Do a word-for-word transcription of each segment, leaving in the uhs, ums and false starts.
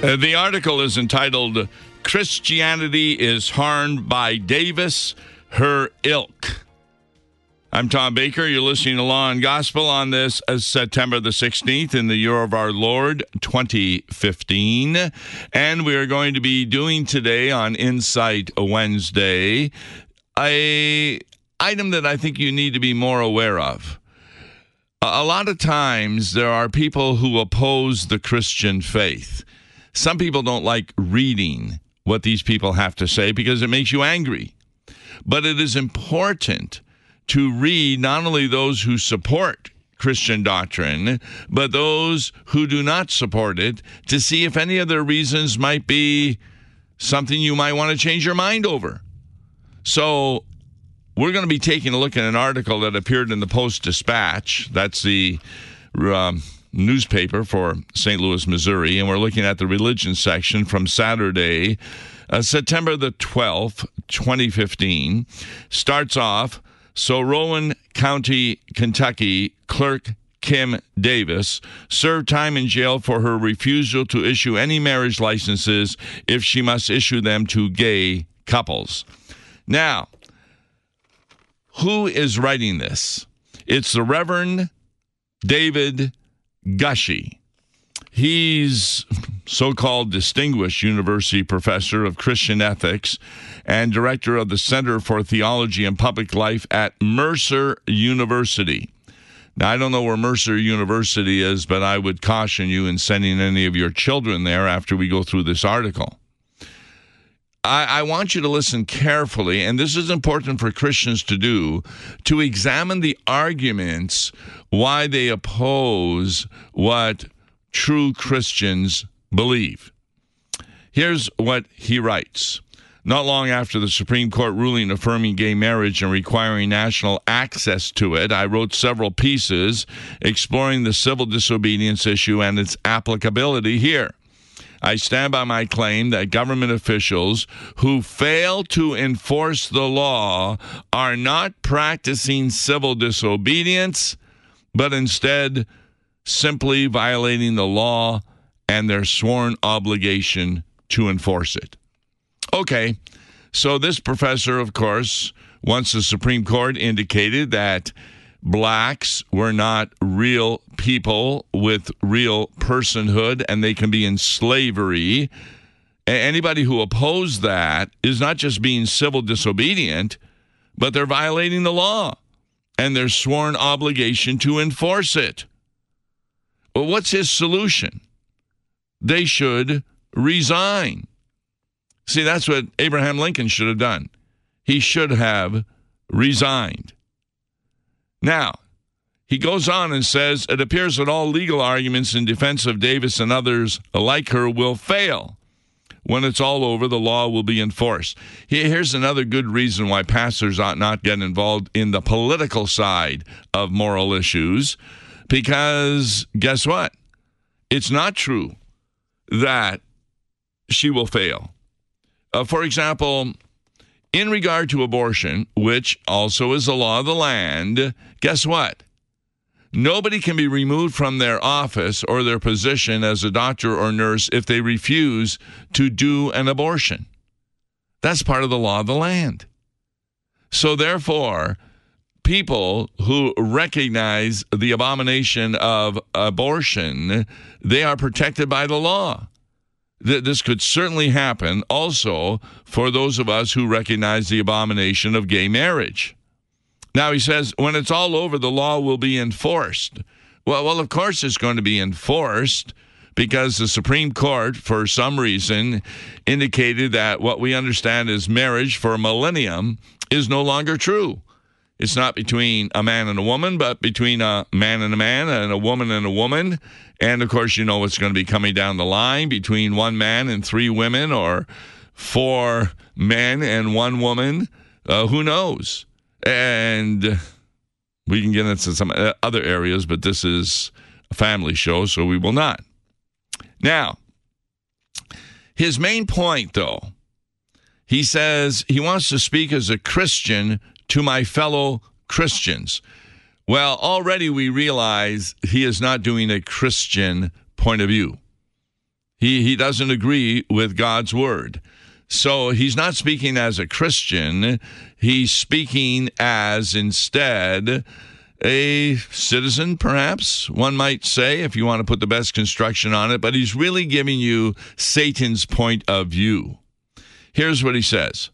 Uh, the article is entitled, Christianity is Harmed by Davis, Her Ilk. I'm Tom Baker. You're listening to Law and Gospel on this uh, September the sixteenth in the year of our Lord, twenty fifteen. And we are going to be doing today on Insight Wednesday a item that I think you need to be more aware of. A lot of times there are people who oppose the Christian faith. Some people don't like reading what these people have to say because it makes you angry. But it is important to read not only those who support Christian doctrine, but those who do not support it, to see if any of their reasons might be something you might want to change your mind over. So we're going to be taking a look at an article that appeared in the Post-Dispatch. That's the um, newspaper for Saint Louis, Missouri, and we're looking at the religion section from Saturday, uh, September the twelfth, twenty fifteen. Starts off, so Rowan County, Kentucky clerk Kim Davis served time in jail for her refusal to issue any marriage licenses if she must issue them to gay couples. Now, who is writing this? It's the Reverend David Gushee. He's so-called distinguished university professor of Christian ethics and director of the Center for Theology and Public Life at Mercer University. Now, I don't know where Mercer University is, but I would caution you in sending any of your children there after we go through this article. I, I want you to listen carefully, and this is important for Christians to do, to examine the arguments why they oppose what true Christians believe. Here's what he writes. Not long after the Supreme Court ruling affirming gay marriage and requiring national access to it, I wrote several pieces exploring the civil disobedience issue and its applicability here. I stand by my claim that government officials who fail to enforce the law are not practicing civil disobedience, but instead simply violating the law and their sworn obligation to enforce it. Okay, so this professor, of course, once the Supreme Court indicated that blacks were not real people with real personhood and they can be in slavery. Anybody who opposed that is not just being civil disobedient, but they're violating the law and their sworn obligation to enforce it. Well, what's his solution? They should resign. See, that's what Abraham Lincoln should have done. He should have resigned. Now, he goes on and says, it appears that all legal arguments in defense of Davis and others like her will fail. When it's all over, the law will be enforced. Here's another good reason why pastors ought not get involved in the political side of moral issues, because guess what? It's not true that she will fail. Uh, for example, in regard to abortion, which also is the law of the land, guess what? Nobody can be removed from their office or their position as a doctor or nurse if they refuse to do an abortion. That's part of the law of the land. So therefore, people who recognize the abomination of abortion, they are protected by the law. This could certainly happen also for those of us who recognize the abomination of gay marriage. Now, he says, when it's all over, the law will be enforced. Well, well, of course it's going to be enforced because the Supreme Court, for some reason, indicated that what we understand as marriage for a millennium is no longer true. It's not between a man and a woman, but between a man and a man and a woman and a woman. And, of course, you know what's going to be coming down the line between one man and three women, or four men and one woman. Uh, who knows? And we can get into some other areas, but this is a family show, so we will not. Now, his main point, though, he says he wants to speak as a Christian to my fellow Christians. Well, already we realize he is not doing a Christian point of view. He, he doesn't agree with God's word. So he's not speaking as a Christian. He's speaking as, instead, a citizen, perhaps, one might say, if you want to put the best construction on it. But he's really giving you Satan's point of view. Here's what he says.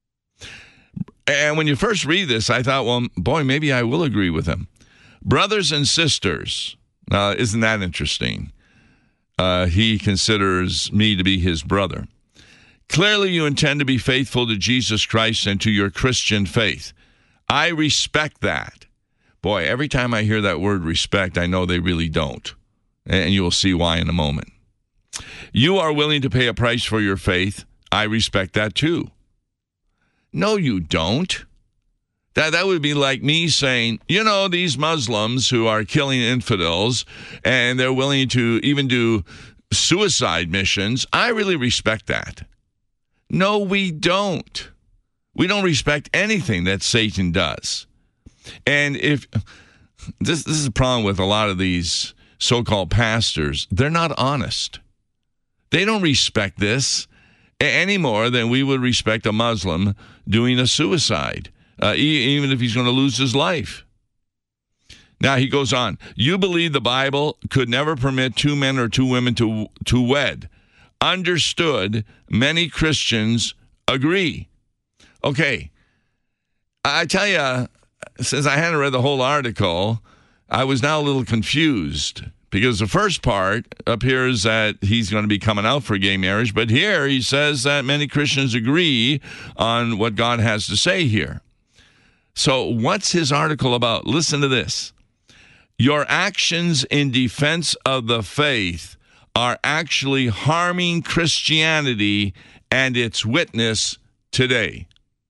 And when you first read this, I thought, well, boy, maybe I will agree with him. Brothers and sisters, uh, isn't that interesting? Uh, he considers me to be his brother. Clearly, you intend to be faithful to Jesus Christ and to your Christian faith. I respect that. Boy, every time I hear that word respect, I know they really don't. And you will see why in a moment. You are willing to pay a price for your faith. I respect that too. No, you don't. That that would be like me saying, you know, these Muslims who are killing infidels and they're willing to even do suicide missions, I really respect that. No, we don't. We don't respect anything that Satan does. And if this, this is a problem with a lot of these so-called pastors, they're not honest. They don't respect this any more than we would respect a Muslim doing a suicide, uh, e- even if he's going to lose his life. Now, he goes on, you believe the Bible could never permit two men or two women to, to wed. Understood, many Christians agree. Okay, I tell you, since I hadn't read the whole article, I was now a little confused because the first part appears that he's going to be coming out for gay marriage, but here he says that many Christians agree on what God has to say here. So what's his article about? Listen to this. Your actions in defense of the faith are actually harming Christianity and its witness today.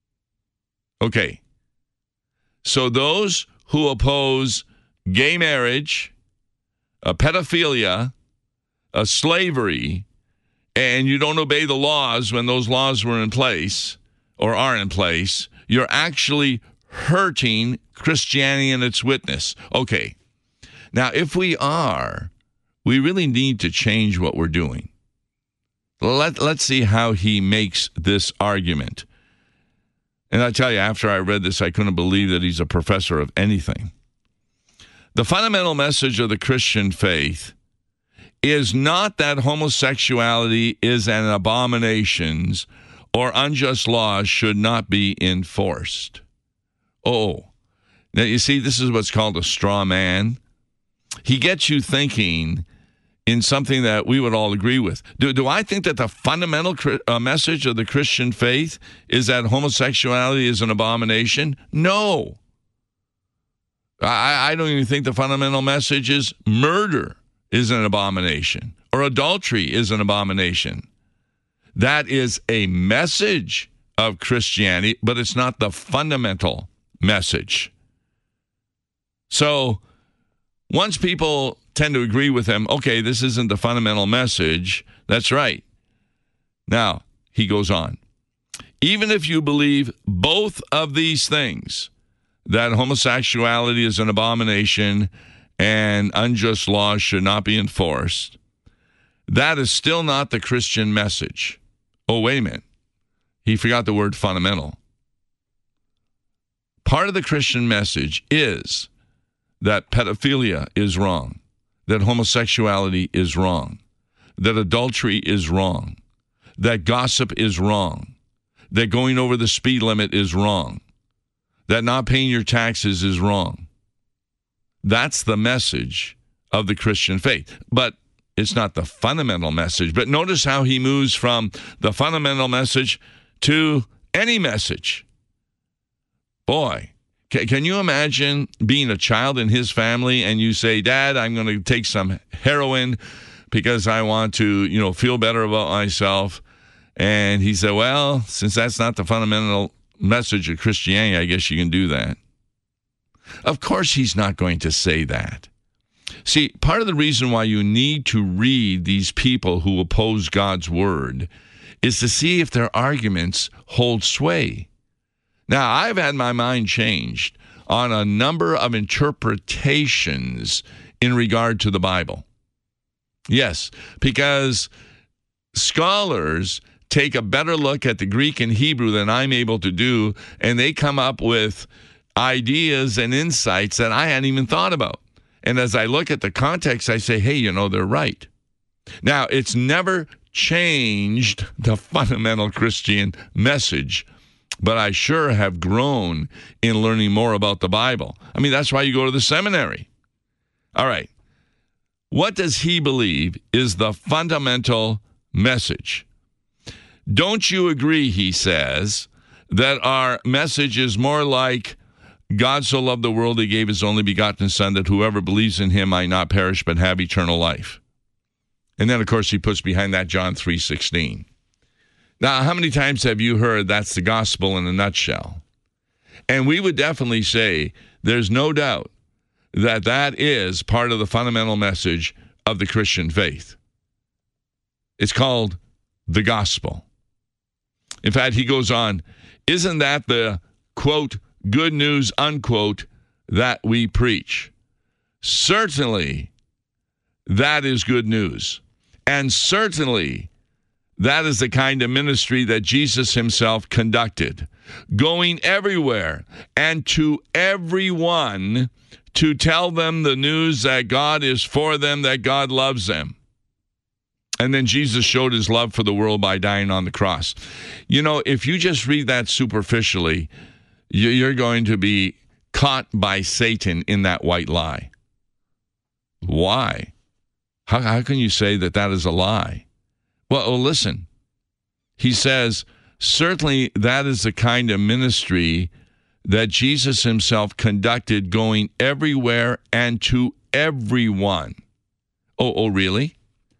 Okay. So those who oppose gay marriage, uh, pedophilia, uh, slavery, and you don't obey the laws when those laws were in place or are in place, you're actually hurting Christianity and its witness. Okay. Now, if we are, we really need to change what we're doing. Let, let's see how he makes this argument. And I tell you, after I read this, I couldn't believe that he's a professor of anything. The fundamental message of the Christian faith is not that homosexuality is an abomination or unjust laws should not be enforced. Oh, now you see, this is what's called a straw man. He gets you thinking in something that we would all agree with. Do, do I think that the fundamental uh, message of the Christian faith is that homosexuality is an abomination? No. I, I don't even think the fundamental message is murder is an abomination or adultery is an abomination. That is a message of Christianity, but it's not the fundamental message. So once people tend to agree with him, okay, this isn't the fundamental message, that's right. Now, he goes on. Even if you believe both of these things, that homosexuality is an abomination and unjust laws should not be enforced, that is still not the Christian message. Oh, wait a minute. He forgot the word fundamental. Part of the Christian message is that pedophilia is wrong, that homosexuality is wrong, that adultery is wrong, that gossip is wrong, that going over the speed limit is wrong, that not paying your taxes is wrong. That's the message of the Christian faith. But it's not the fundamental message. But notice how he moves from the fundamental message to any message. Boy, can, can you imagine being a child in his family and you say, Dad, I'm going to take some heroin because I want to, you know, feel better about myself. And he said, well, since that's not the fundamental message of Christianity, I guess you can do that. Of course he's not going to say that. See, part of the reason why you need to read these people who oppose God's word is to see if their arguments hold sway. Now, I've had my mind changed on a number of interpretations in regard to the Bible. Yes, because scholars take a better look at the Greek and Hebrew than I'm able to do, and they come up with ideas and insights that I hadn't even thought about. And as I look at the context, I say, hey, you know, they're right. Now, it's never changed the fundamental Christian message, but I sure have grown in learning more about the Bible. I mean, that's why you go to the seminary. All right. What does he believe is the fundamental message? Don't you agree, he says, that our message is more like God so loved the world he gave his only begotten Son, that whoever believes in him might not perish but have eternal life? And then, of course, he puts behind that John three sixteen. Now, how many times have you heard that's the gospel in a nutshell? And we would definitely say there's no doubt that that is part of the fundamental message of the Christian faith. It's called the gospel. In fact, he goes on, isn't that the, quote, good news, unquote, that we preach? Certainly, that is good news. And certainly, that is the kind of ministry that Jesus himself conducted, going everywhere and to everyone to tell them the news that God is for them, that God loves them. And then Jesus showed his love for the world by dying on the cross. You know, if you just read that superficially, you're going to be caught by Satan in that white lie. Why? How, how can you say that that is a lie? Well, well, listen. He says, certainly that is the kind of ministry that Jesus himself conducted, going everywhere and to everyone. Oh, oh, really?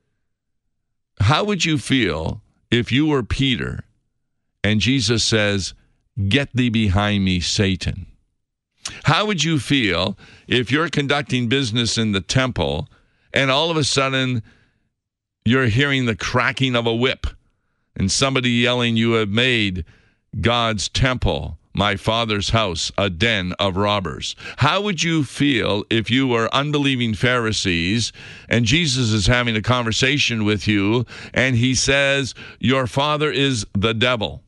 How would you feel if you were Peter and Jesus says, get thee behind me, Satan? How would you feel if you're conducting business in the temple and all of a sudden you're hearing the cracking of a whip and somebody yelling, you have made God's temple, my Father's house, a den of robbers? How would you feel if you were unbelieving Pharisees and Jesus is having a conversation with you and he says, your father is the devil?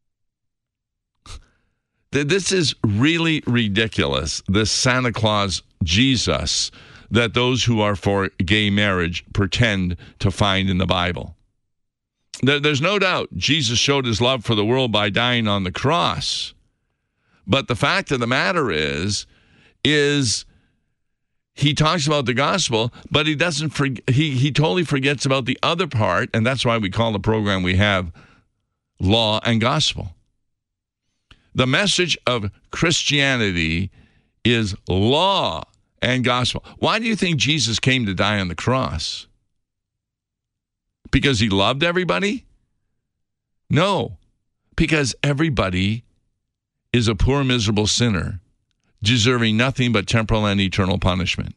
This is really ridiculous, this Santa Claus Jesus that those who are for gay marriage pretend to find in the Bible. There's no doubt Jesus showed his love for the world by dying on the cross. But the fact of the matter is, is he talks about the gospel, but he doesn't. For, he he totally forgets about the other part, and that's why we call the program we have Law and Gospel. The message of Christianity is law and gospel. Why do you think Jesus came to die on the cross? Because he loved everybody? No, because everybody is a poor, miserable sinner, deserving nothing but temporal and eternal punishment.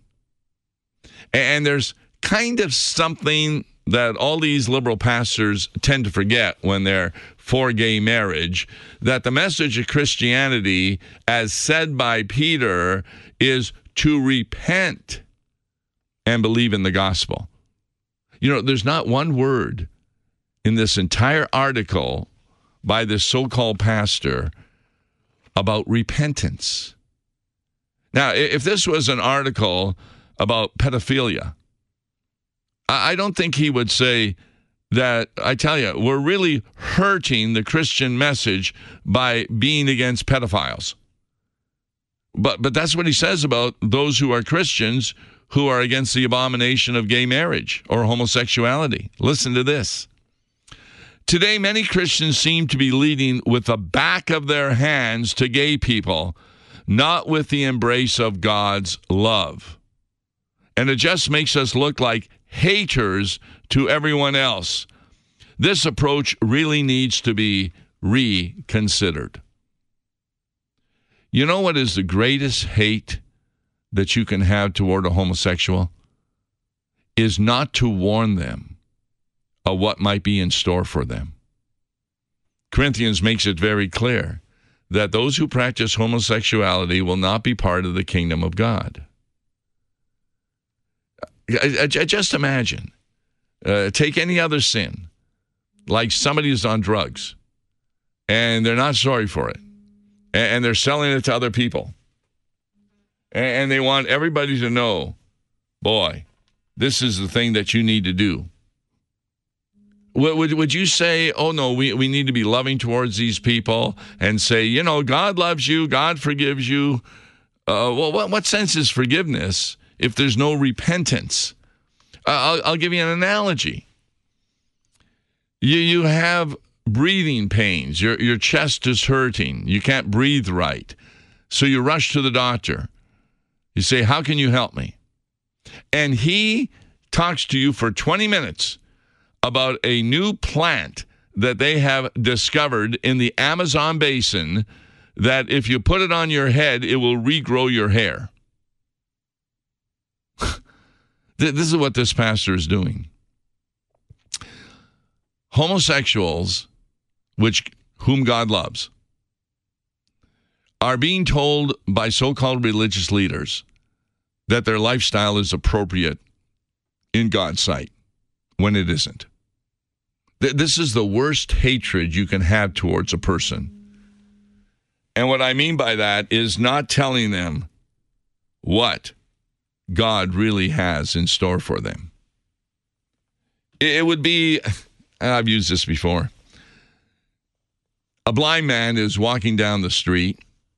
And there's kind of something that all these liberal pastors tend to forget when they're for gay marriage, that the message of Christianity, as said by Peter, is to repent and believe in the gospel. You know, there's not one word in this entire article by this so-called pastor about repentance. Now, if this was an article about pedophilia, I don't think he would say that, I tell you, we're really hurting the Christian message by being against pedophiles. But but that's what he says about those who are Christians who are against the abomination of gay marriage or homosexuality. Listen to this. Today, many Christians seem to be leading with the back of their hands to gay people, not with the embrace of God's love. And it just makes us look like haters to everyone else. This approach really needs to be reconsidered. You know what is the greatest hate that you can have toward a homosexual? Is not to warn them of what might be in store for them. Corinthians makes it very clear that those who practice homosexuality will not be part of the kingdom of God. I, I, just imagine, uh, take any other sin, like somebody is on drugs, and they're not sorry for it, and they're selling it to other people, and they want everybody to know, boy, this is the thing that you need to do. Would, would, would you say, oh, no, we, we need to be loving towards these people and say, you know, God loves you, God forgives you. Uh, well, what, what sense is forgiveness if there's no repentance? Uh, I'll, I'll give you an analogy. You, you have breathing pains. Your, your chest is hurting. You can't breathe right. So you rush to the doctor. You say, how can you help me? And he talks to you for twenty minutes about a new plant that they have discovered in the Amazon basin that if you put it on your head, it will regrow your hair. This is what this pastor is doing. Homosexuals, which whom God loves, are being told by so-called religious leaders that their lifestyle is appropriate in God's sight when it isn't. This is the worst hatred you can have towards a person. And what I mean by that is not telling them what God really has in store for them. It would be, I've used this before, a blind man is walking down the street,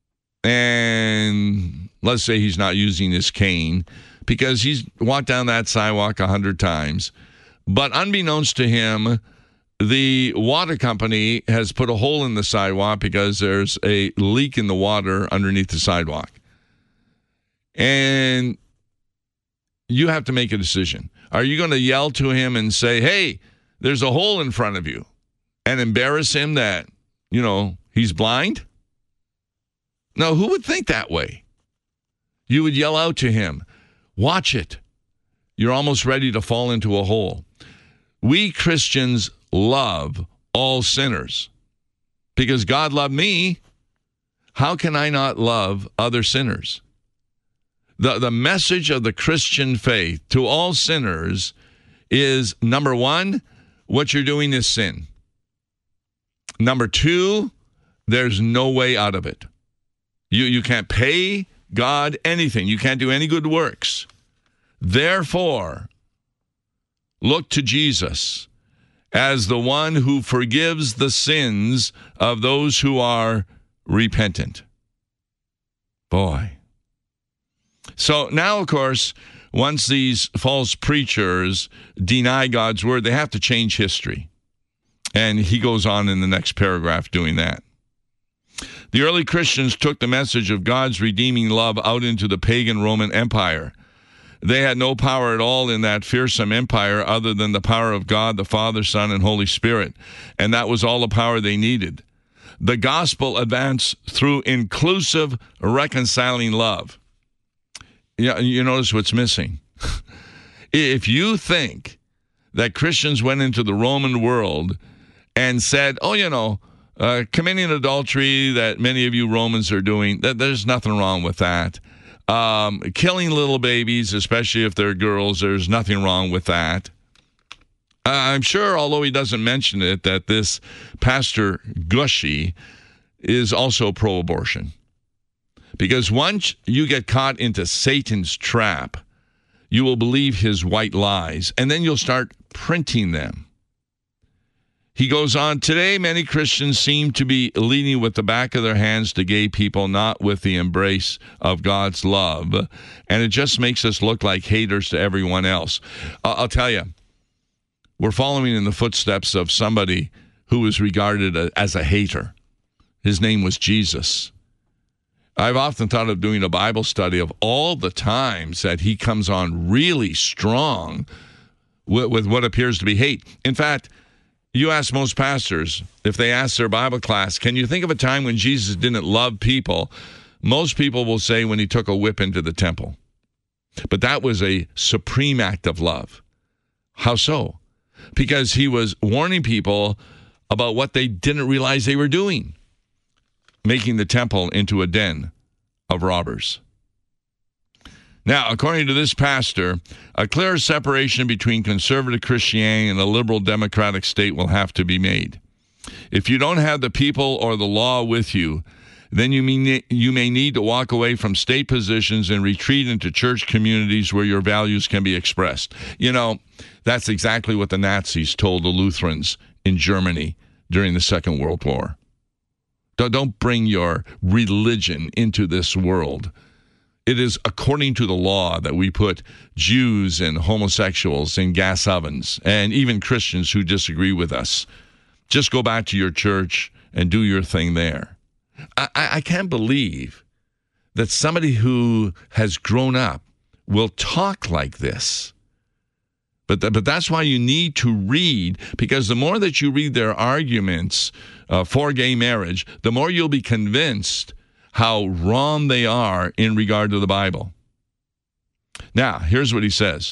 and let's say he's not using his cane because he's walked down that sidewalk a hundred times, but unbeknownst to him, the water company has put a hole in the sidewalk because there's a leak in the water underneath the sidewalk. And you have to make a decision. Are you going to yell to him and say, hey, there's a hole in front of you, and embarrass him that, you know, he's blind? No, who would think that way? You would yell out to him, watch it. You're almost ready to fall into a hole. We Christians love all sinners because God loved me. How can I not love other sinners? The, the message of the Christian faith to all sinners is, number one, what you're doing is sin. Number two, there's no way out of it. You, you can't pay God anything. You can't do any good works. Therefore, look to Jesus as the one who forgives the sins of those who are repentant. Boy. So now, of course, once these false preachers deny God's word, they have to change history. And he goes on in the next paragraph doing that. The early Christians took the message of God's redeeming love out into the pagan Roman Empire. They had no power at all in that fearsome empire other than the power of God, the Father, Son, and Holy Spirit. And that was all the power they needed. The gospel advanced through inclusive, reconciling love. Yeah, you notice what's missing. If you think that Christians went into the Roman world and said, oh, you know, uh, committing adultery that many of you Romans are doing, that there's nothing wrong with that. Um, killing little babies, especially if they're girls, there's nothing wrong with that. Uh, I'm sure, although he doesn't mention it, that this Pastor Gushy is also pro-abortion. Because once you get caught into Satan's trap, you will believe his white lies, and then you'll start printing them. He goes on, today many Christians seem to be leading with the back of their hands to gay people, not with the embrace of God's love. And it just makes us look like haters to everyone else. Uh, I'll tell you, we're following in the footsteps of somebody who was regarded as a hater. His name was Jesus. I've often thought of doing a Bible study of all the times that he comes on really strong with, with what appears to be hate. In fact, you ask most pastors, if they ask their Bible class, can you think of a time when Jesus didn't love people? Most people will say when he took a whip into the temple. But that was a supreme act of love. How so? Because he was warning people about what they didn't realize they were doing, making the temple into a den of robbers. Now, according to this pastor, a clear separation between conservative Christianity and a liberal democratic state will have to be made. If you don't have the people or the law with you, then you may, you may need to walk away from state positions and retreat into church communities where your values can be expressed. You know, that's exactly what the Nazis told the Lutherans in Germany during the Second World War. Don't bring your religion into this world. It is according to the law that we put Jews and homosexuals in gas ovens, and even Christians who disagree with us. Just go back to your church and do your thing there. I, I can't believe that somebody who has grown up will talk like this. But, th- but that's why you need to read, because the more that you read their arguments uh, for gay marriage, the more you'll be convinced how wrong they are in regard to the Bible. Now, here's what he says.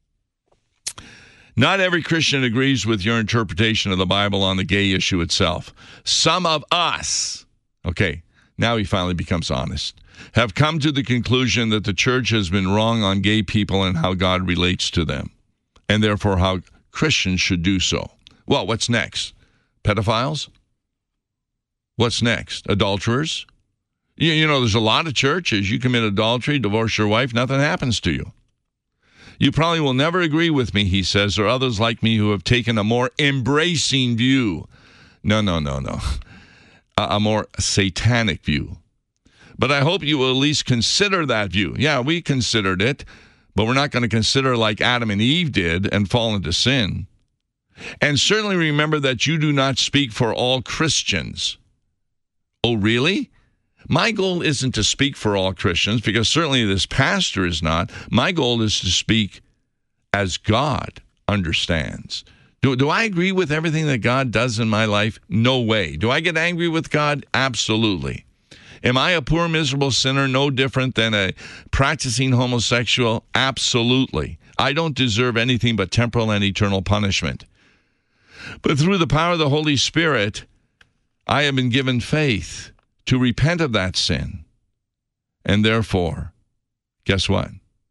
Not every Christian agrees with your interpretation of the Bible on the gay issue itself. Some of us, okay, now he finally becomes honest, have come to the conclusion that the church has been wrong on gay people and how God relates to them, and therefore how Christians should do so. Well, what's next? Pedophiles? What's next? Adulterers? You, you know, there's a lot of churches. You commit adultery, divorce your wife, nothing happens to you. You probably will never agree with me, he says, or others like me who have taken a more embracing view. No, no, no, no. A, a more satanic view. But I hope you will at least consider that view. Yeah, we considered it, but we're not going to consider like Adam and Eve did and fall into sin. And certainly remember that you do not speak for all Christians. Oh, really? My goal isn't to speak for all Christians, because certainly this pastor is not. My goal is to speak as God understands. Do, do I agree with everything that God does in my life? No way. Do I get angry with God? Absolutely. Am I a poor, miserable sinner, no different than a practicing homosexual? Absolutely. I don't deserve anything but temporal and eternal punishment. But through the power of the Holy Spirit, I have been given faith to repent of that sin. And therefore, guess what?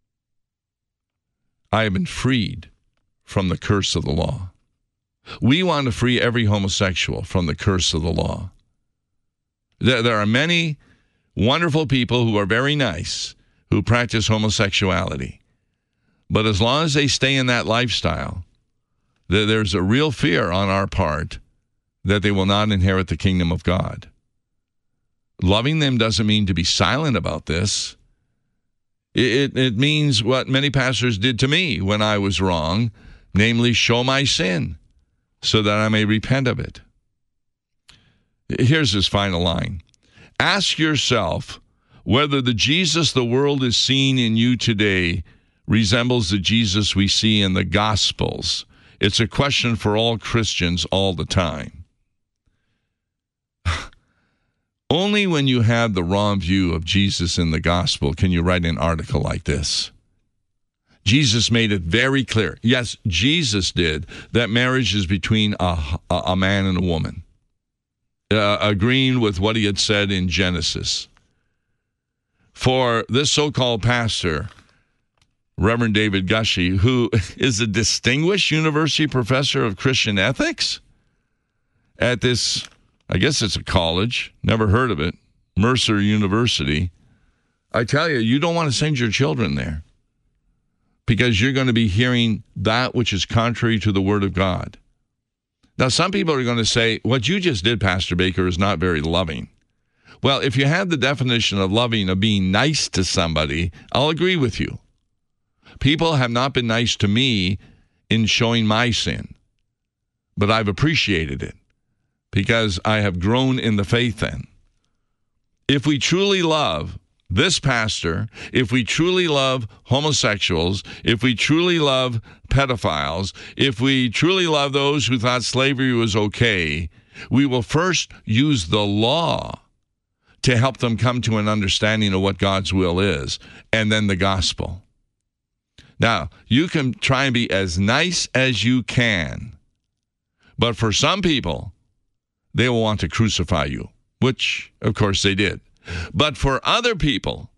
I have been freed from the curse of the law. We want to free every homosexual from the curse of the law. There, there are many wonderful people who are very nice who practice homosexuality. But as long as they stay in that lifestyle, there, there's a real fear on our part that they will not inherit the kingdom of God. Loving them doesn't mean to be silent about this. It, it, it means what many pastors did to me when I was wrong, namely show my sin so that I may repent of it. Here's his final line. Ask yourself whether the Jesus the world is seeing in you today resembles the Jesus we see in the Gospels. It's a question for all Christians all the time. Only when you have the wrong view of Jesus in the gospel can you write an article like this. Jesus made it very clear. Yes, Jesus did, that marriage is between a, a man and a woman, uh, agreeing with what he had said in Genesis. For this so-called pastor, Reverend David Gushee, who is a distinguished university professor of Christian ethics at this, I guess it's a college, never heard of it, Mercer University. I tell you, you don't want to send your children there because you're going to be hearing that which is contrary to the Word of God. Now, some people are going to say, what you just did, Pastor Baker, is not very loving. Well, if you have the definition of loving, of being nice to somebody, I'll agree with you. People have not been nice to me in showing my sin, but I've appreciated it, because I have grown in the faith then. If we truly love this pastor, if we truly love homosexuals, if we truly love pedophiles, if we truly love those who thought slavery was okay, we will first use the law to help them come to an understanding of what God's will is, and then the gospel. Now, you can try and be as nice as you can, but for some people, they will want to crucify you, which, of course, they did. But for other people,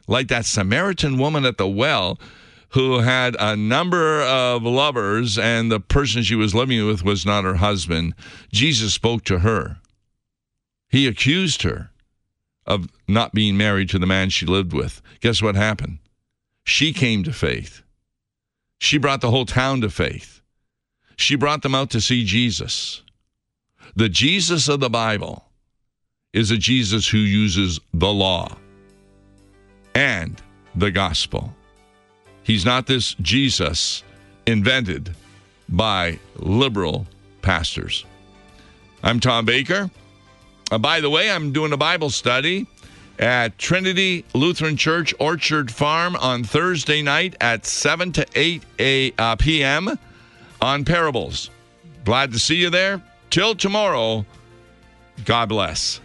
like that Samaritan woman at the well who had a number of lovers and the person she was living with was not her husband. Jesus spoke to her. He accused her of not being married to the man she lived with. Guess what happened? She came to faith. She brought the whole town to faith. She brought them out to see Jesus. The Jesus of the Bible is a Jesus who uses the law and the gospel. He's not this Jesus invented by liberal pastors. I'm Tom Baker. Uh, by the way, I'm doing a Bible study at Trinity Lutheran Church, Orchard Farm on Thursday night at seven to eight p.m. on parables. Glad to see you there. Till tomorrow, God bless.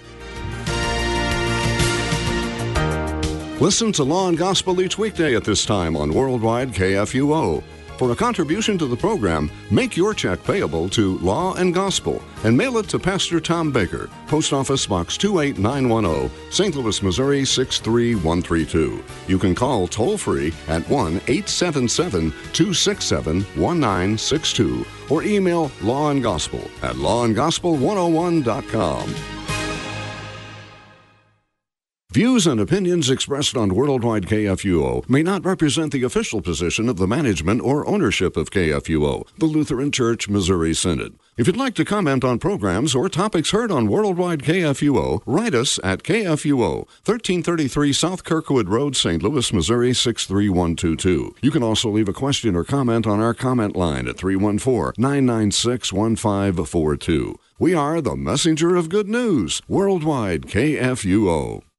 Listen to Law and Gospel each weekday at this time on Worldwide K F U O. For a contribution to the program, make your check payable to Law and Gospel and mail it to Pastor Tom Baker, Post Office Box two eight nine one zero, Saint Louis, Missouri six three one three two. You can call toll-free at one eight seven seven, two six seven, one nine six two or email Law and Gospel at law and gospel one oh one dot com. Views and opinions expressed on Worldwide K F U O may not represent the official position of the management or ownership of K F U O, the Lutheran Church Missouri Synod. If you'd like to comment on programs or topics heard on Worldwide K F U O, write us at K F U O, thirteen thirty-three South Kirkwood Road, Saint Louis, Missouri six three one two two. You can also leave a question or comment on our comment line at three one four, nine nine six, one five four two. We are the messenger of good news, Worldwide K F U O.